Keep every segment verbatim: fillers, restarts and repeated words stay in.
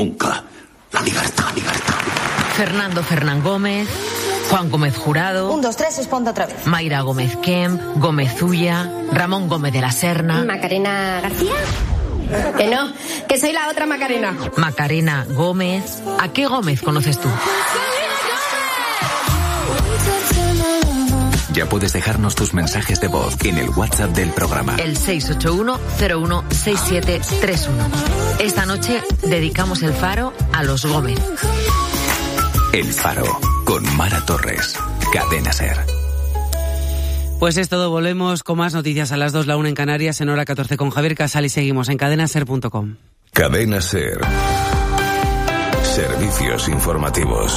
nunca. La libertad, libertad. Fernando Fernán Gómez, Juan Gómez Jurado. Un, dos, tres, responda otra vez. Mayra Gómez Kemp, Gómez Ulla, Ramón Gómez de la Serna. Macarena García. Que no, que soy la otra Macarena. Macarena Gómez. ¿A qué Gómez conoces tú? Ya puedes dejarnos tus mensajes de voz en el WhatsApp del programa. El seis ocho uno cero uno seis siete tres uno. Esta noche dedicamos el Faro a los Gómez. El Faro, con Mara Torres. Cadena SER. Pues es todo, volvemos con más noticias a las dos, la una en Canarias, en hora catorce con Javier Casal y seguimos en cadena ser punto com. Cadena SER. Servicios informativos.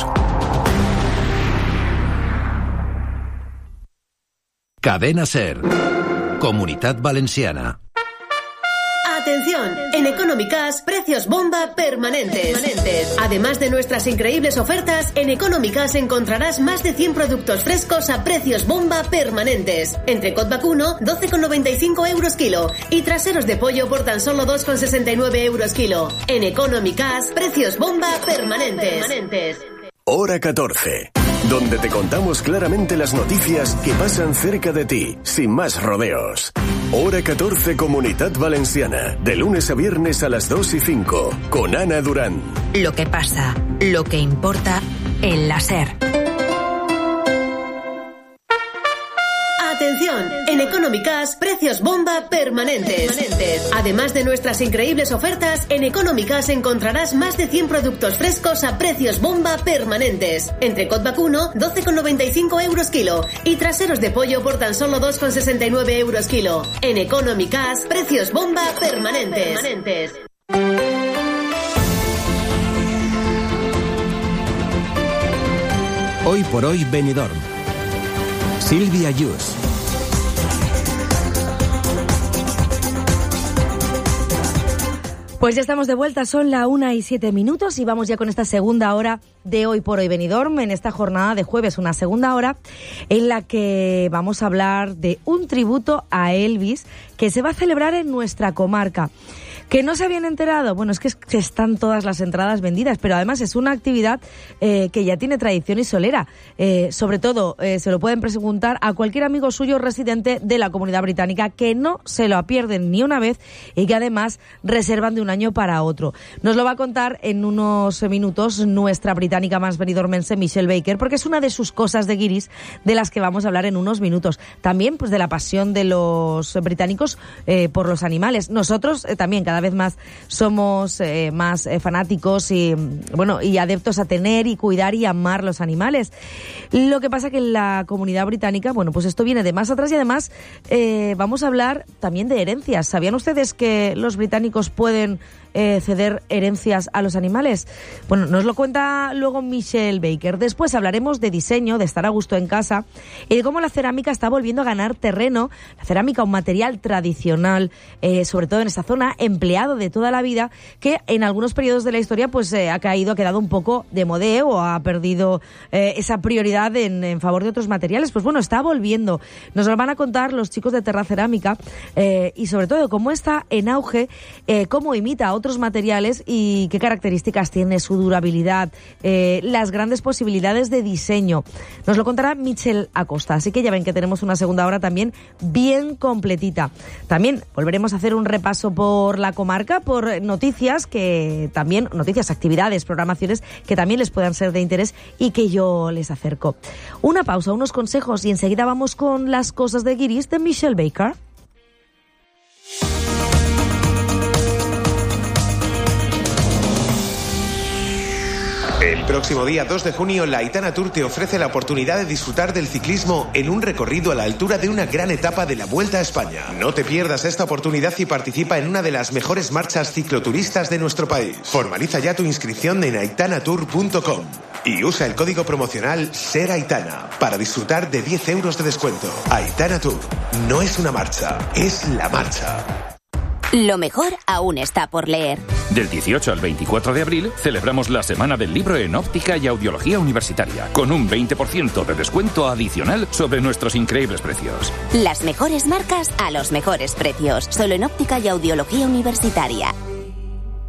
Cadena SER. Comunitat Valenciana. Atención, en Económicas, precios bomba permanentes. permanentes. Además de nuestras increíbles ofertas, en Económicas encontrarás más de cien productos frescos a precios bomba permanentes. Entrecot vacuno, doce con noventa y cinco euros kilo. Y traseros de pollo por tan solo dos con sesenta y nueve euros kilo. En Económicas, precios bomba permanentes. permanentes. Hora catorce. Donde te contamos claramente las noticias que pasan cerca de ti, sin más rodeos. Hora catorce Comunitat Valenciana, de lunes a viernes a las dos y cinco, con Ana Durán. Lo que pasa, lo que importa en la SER. Atención, en Económicas, precios bomba permanentes. permanentes. Además de nuestras increíbles ofertas, en Económicas encontrarás más de cien productos frescos a precios bomba permanentes. Entrecot vacuno, doce con noventa y cinco euros kilo. Y traseros de pollo por tan solo dos con sesenta y nueve euros kilo. En Económicas, precios bomba permanentes. permanentes. Hoy por hoy Benidorm. Silvia Yus. Pues ya estamos de vuelta, son la una y siete minutos y vamos ya con esta segunda hora de Hoy por Hoy Benidorm, en esta jornada de jueves, una segunda hora en la que vamos a hablar de un tributo a Elvis que se va a celebrar en nuestra comarca. ¿Que no se habían enterado? Bueno, es que están todas las entradas vendidas, pero además es una actividad eh, que ya tiene tradición y solera. Eh, sobre todo, eh, se lo pueden preguntar a cualquier amigo suyo residente de la Comunidad Británica, que no se lo pierden ni una vez y que además reservan de un año para otro. Nos lo va a contar en unos minutos nuestra británica más benidormense, Michelle Baker, porque es una de sus cosas de guiris de las que vamos a hablar en unos minutos. También pues de la pasión de los británicos eh, por los animales. Nosotros eh, también, cada vez más somos eh, más eh, fanáticos y bueno y adeptos a tener y cuidar y amar los animales. Lo que pasa que en la Comunidad Británica, bueno, pues esto viene de más atrás y además eh, vamos a hablar también de herencias. ¿Sabían ustedes que los británicos pueden eh, ceder herencias a los animales? Bueno, nos lo cuenta luego Michelle Baker. Después hablaremos de diseño, de estar a gusto en casa y de cómo la cerámica está volviendo a ganar terreno. La cerámica, un material tradicional, eh, sobre todo en esta zona, empleado de toda la vida, que en algunos periodos de la historia pues eh, ha caído, ha quedado un poco de modeo o ha perdido eh, esa prioridad en, en favor de otros materiales. Pues bueno, está volviendo. Nos lo van a contar los chicos de Terra Cerámica eh, y sobre todo cómo está en auge, eh, cómo imita a otros materiales y qué características tiene, su durabilidad, eh, las grandes posibilidades de diseño. Nos lo contará Michelle Acosta, así que ya ven que tenemos una segunda hora también bien completita. También volveremos a hacer un repaso por la comarca, por noticias que también, noticias, actividades, programaciones que también les puedan ser de interés y que yo les acerco. Una pausa, unos consejos y enseguida vamos con las cosas de guiris de Michelle Baker. El próximo día dos de junio, la Aitana Tour te ofrece la oportunidad de disfrutar del ciclismo en un recorrido a la altura de una gran etapa de la Vuelta a España. No te pierdas esta oportunidad y participa en una de las mejores marchas cicloturistas de nuestro país. Formaliza ya tu inscripción en aitana tour punto com y usa el código promocional SERAITANA para disfrutar de diez euros de descuento. Aitana Tour no es una marcha, es la marcha. Lo mejor aún está por leer. Del dieciocho al veinticuatro de abril celebramos la Semana del Libro en Óptica y Audiología Universitaria, con un veinte por ciento de descuento adicional sobre nuestros increíbles precios. Las mejores marcas a los mejores precios, solo en Óptica y Audiología Universitaria.